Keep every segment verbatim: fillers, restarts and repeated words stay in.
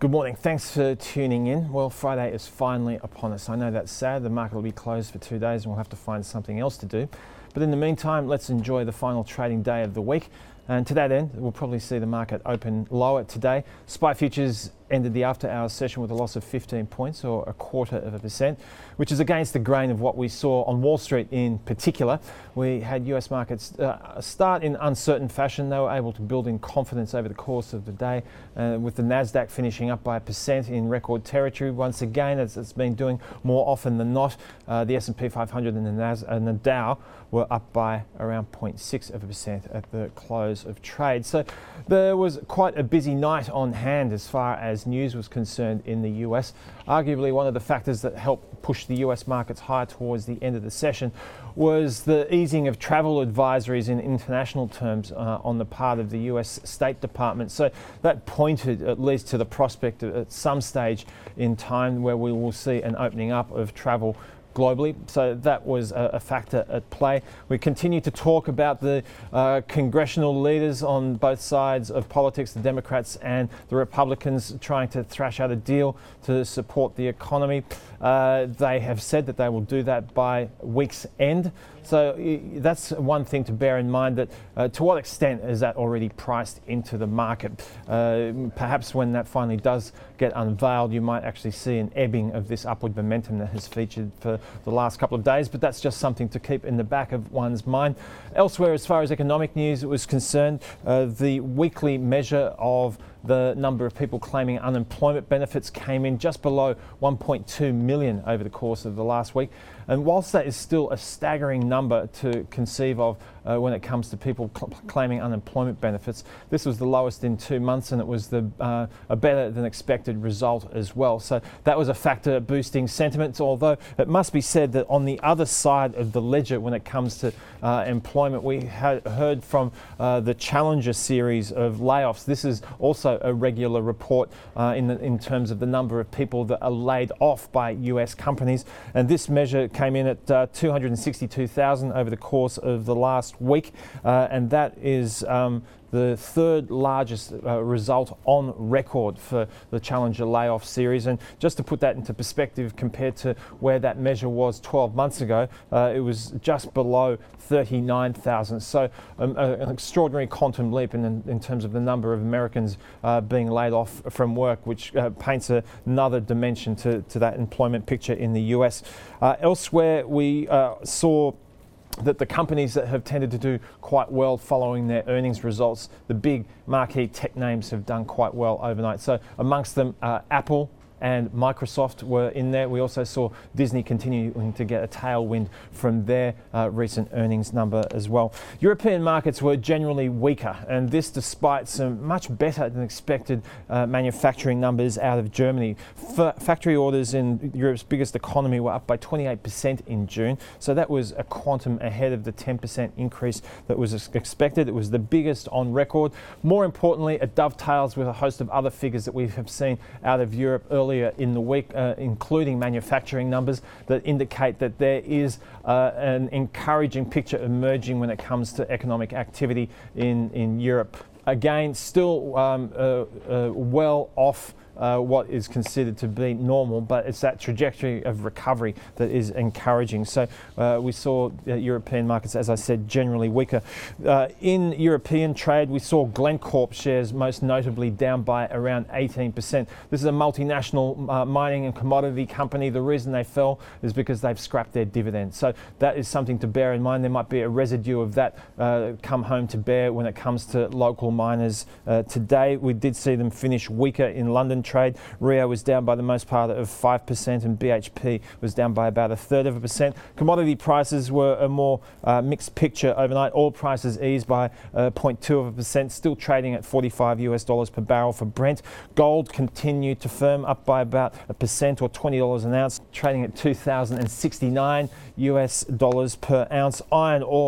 Good morning. Thanks for tuning in. Well, Friday is finally upon us. I know that's sad. The market will be closed for two days and we'll have to find something else to do. But in the meantime, let's enjoy the final trading day of the week. And to that end, we'll probably see the market open lower today. S P Y futures ended the after hours session with a loss of fifteen points, or a quarter of a percent, which is against the grain of what we saw on Wall Street in particular. We had U S markets uh, start in uncertain fashion. They were able to build in confidence over the course of the day, uh, with the Nasdaq finishing up by a percent in record territory. Once again, as it's been doing more often than not, uh, the S and P five hundred and the, Nas- and the Dow were up by around zero point six of a percent at the close of trade. So there was quite a busy night on hand as far as news was concerned in the U S. Arguably one of the factors that helped push the U S markets higher towards the end of the session was the easing of travel advisories in international terms uh, on the part of the U S State Department. So that pointed at least to the prospect of, at some stage in time where we will see an opening up of travel globally. So that was a, a factor at play. We continue to talk about the uh, congressional leaders on both sides of politics, the Democrats and the Republicans, trying to thrash out a deal to support the economy. Uh, they have said that they will do that by week's end. So that's one thing to bear in mind, that uh, to what extent is that already priced into the market? Uh, perhaps when that finally does get unveiled, you might actually see an ebbing of this upward momentum that has featured for the last couple of days, but that's just something to keep in the back of one's mind. Elsewhere, as far as economic news was concerned, uh, the weekly measure of the number of people claiming unemployment benefits came in just below one point two million over the course of the last week. And whilst that is still a staggering number to conceive of uh, when it comes to people cl- claiming unemployment benefits, this was the lowest in two months and it was the uh, a better than expected result as well. So that was a factor boosting sentiments, although it must be said that on the other side of the ledger when it comes to uh, employment, we had heard from uh, the Challenger series of layoffs. This is also a regular report uh, in, the, in terms of the number of people that are laid off by U S companies, and this measure came in at uh, two hundred sixty-two thousand over the course of the last week, uh, and that is um, the third largest uh, result on record for the Challenger layoff series. And just to put that into perspective, compared to where that measure was twelve months ago, uh, it was just below thirty-nine thousand. So um, a, an extraordinary quantum leap in, in terms of the number of Americans uh, being laid off from work, which uh, paints a, another dimension to, to that employment picture in the U S. Uh, elsewhere, we uh, saw that the companies that have tended to do quite well following their earnings results, the big marquee tech names, have done quite well overnight. So amongst them, uh, Apple and Microsoft were in there. We also saw Disney continuing to get a tailwind from their uh, recent earnings number as well. European markets were generally weaker, and this despite some much better than expected uh, manufacturing numbers out of Germany. F- factory orders in Europe's biggest economy were up by twenty-eight percent in June, so that was a quantum ahead of the ten percent increase that was expected. It was the biggest on record. More importantly, it dovetails with a host of other figures that we have seen out of Europe earlier earlier in the week, uh, including manufacturing numbers that indicate that there is uh, an encouraging picture emerging when it comes to economic activity in, in Europe. Again, still um, uh, uh, well off Uh, what is considered to be normal, but it's that trajectory of recovery that is encouraging. So uh, we saw uh, European markets, as I said, generally weaker. Uh, in European trade, we saw Glencore shares most notably down by around eighteen percent. This is a multinational uh, mining and commodity company. The reason they fell is because they've scrapped their dividend. So that is something to bear in mind. There might be a residue of that uh, come home to bear when it comes to local miners uh, today. We did see them finish weaker in London trade. Rio was down by the most part of five percent and B H P was down by about a third of a percent. Commodity prices were a more uh, mixed picture overnight. Oil prices eased by uh, zero point two of a percent, still trading at forty-five US dollars per barrel for Brent. Gold continued to firm, up by about a percent or twenty dollars an ounce, trading at two thousand sixty-nine US dollars per ounce. Iron ore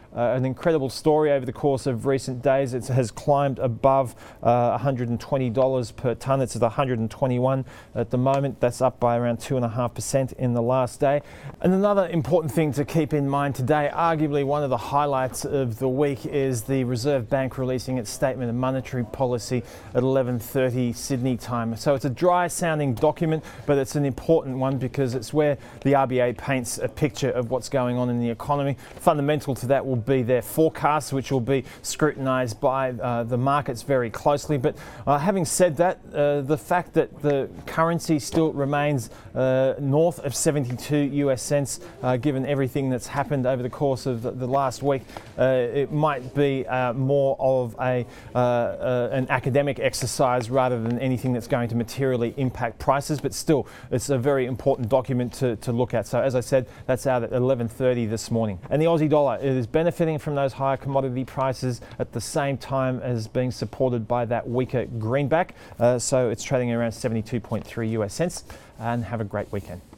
uh, an incredible story over the course of recent days. It has climbed above uh, one hundred twenty dollars per tonne. It's at one hundred twenty-one at the moment. That's up by around two point five percent in the last day. And another important thing to keep in mind today, arguably one of the highlights of the week, is the Reserve Bank releasing its statement of monetary policy at eleven thirty Sydney time. So it's a dry sounding document, but it's an important one because it's where the R B A paints a picture of what's going on in the economy. Fundamental to that will be their forecasts, which will be scrutinised by uh, the markets very closely. But uh, having said that, uh, the fact that the currency still remains uh, north of seventy-two U S cents, uh, given everything that's happened over the course of the, the last week, uh, it might be uh, more of a uh, uh, an academic exercise rather than anything that's going to materially impact prices. But still, it's a very important document to, to look at. So as I said, that's out at eleven thirty this morning. And the Aussie dollar is benefiting from those higher commodity prices at the same time as being supported by that weaker greenback. Uh, so it's trading around seventy-two point three U S cents. And have a great weekend.